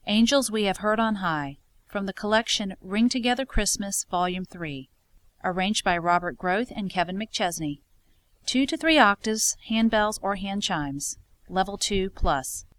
Angels We Have Heard on High, from the collection Ring Together Christmas, Volume 3. Arranged by Robert Groth and Kevin McChesney. 2 to 3 octaves, handbells or hand chimes. Level 2 plus.